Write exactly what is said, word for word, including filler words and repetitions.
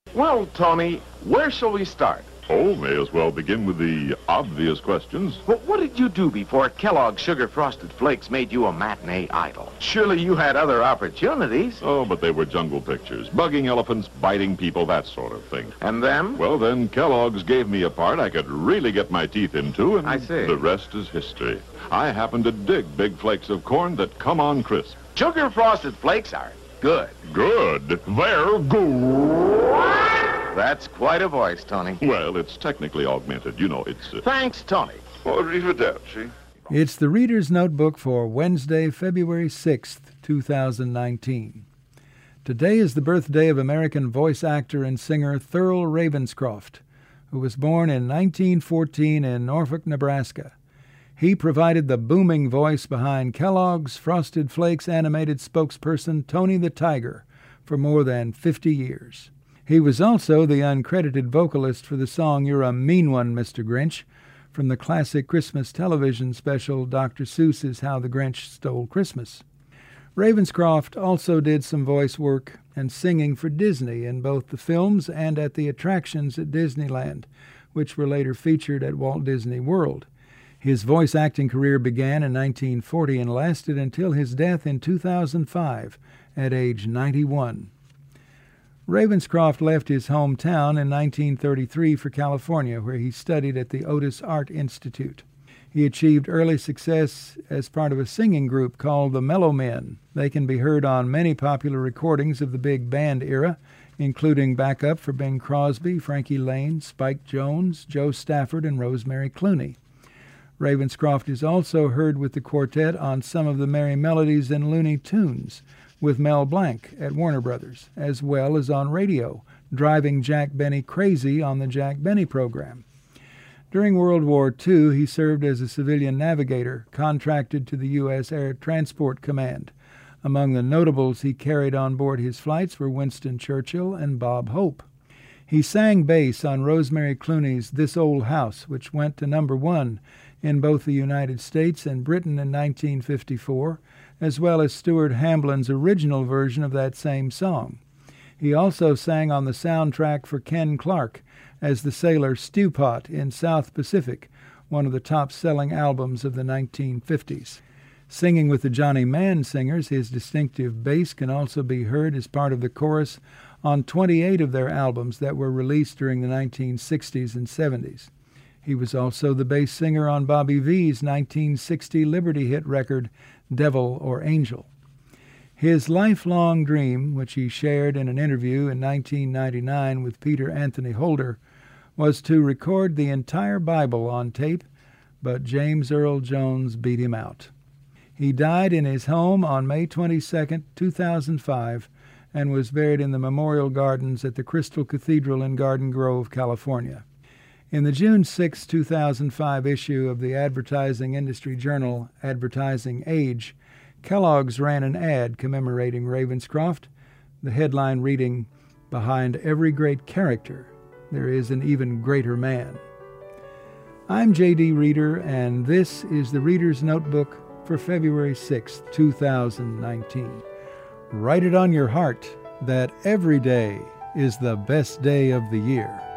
Well, Tony, where shall we start? Oh, may as well begin with the obvious questions. Well, what did you do before Kellogg's Sugar Frosted Flakes made you a matinee idol? Surely you had other opportunities. Oh, but they were jungle pictures. Bugging elephants, biting people, that sort of thing. And them? Well, then Kellogg's gave me a part I could really get my teeth into, and I see. The rest is history. I happen to dig big flakes of corn that come on crisp. Sugar Frosted Flakes are good. Good? They're good. That's quite a voice, Tony. Well, it's technically augmented. You know, it's... Uh... Thanks, Tony. Arrivederci. It's the Reader's Notebook for Wednesday, February sixth, two thousand nineteen. Today is the birthday of American voice actor and singer Thurl Ravenscroft, who was born in nineteen fourteen in Norfolk, Nebraska. He provided the booming voice behind Kellogg's Frosted Flakes animated spokesperson Tony the Tiger for more than fifty years. He was also the uncredited vocalist for the song You're a Mean One, Mister Grinch, from the classic Christmas television special Doctor Seuss's How the Grinch Stole Christmas. Ravenscroft also did some voice work and singing for Disney in both the films and at the attractions at Disneyland, which were later featured at Walt Disney World. His voice acting career began in nineteen forty and lasted until his death in two thousand five at age ninety-one. Ravenscroft left his hometown in nineteen thirty-three for California, where he studied at the Otis Art Institute. He achieved early success as part of a singing group called the Mellow Men. They can be heard on many popular recordings of the big band era, including backup for Bing Crosby, Frankie Lane, Spike Jones, Joe Stafford, and Rosemary Clooney. Ravenscroft is also heard with the quartet on some of the Merry Melodies and Looney Tunes, with Mel Blanc at Warner Brothers, as well as on radio, driving Jack Benny crazy on the Jack Benny program. During World War Two, he served as a civilian navigator contracted to the U S Air Transport Command. Among the notables he carried on board his flights were Winston Churchill and Bob Hope. He sang bass on Rosemary Clooney's This Old House, which went to number one in both the United States and Britain in nineteen fifty-four, as well as Stuart Hamblin's original version of that same song. He also sang on the soundtrack for Ken Clark as the sailor Stewpot in South Pacific, one of the top-selling albums of the nineteen fifties. Singing with the Johnny Mann Singers, his distinctive bass can also be heard as part of the chorus on twenty-eight of their albums that were released during the nineteen sixties and seventies. He was also the bass singer on Bobby V's nineteen sixty Liberty hit record, Devil or Angel. His lifelong dream, which he shared in an interview in nineteen ninety-nine with Peter Anthony Holder, was to record the entire Bible on tape, but James Earl Jones beat him out. He died in his home on May twenty-second, two thousand five, and was buried in the Memorial Gardens at the Crystal Cathedral in Garden Grove, California. In the June sixth, two thousand five issue of the advertising industry journal Advertising Age, Kellogg's ran an ad commemorating Ravenscroft, the headline reading, "Behind every great character, there is an even greater man." I'm J D Reader, and this is the Reader's Notebook for February sixth, two thousand nineteen. Write it on your heart that every day is the best day of the year.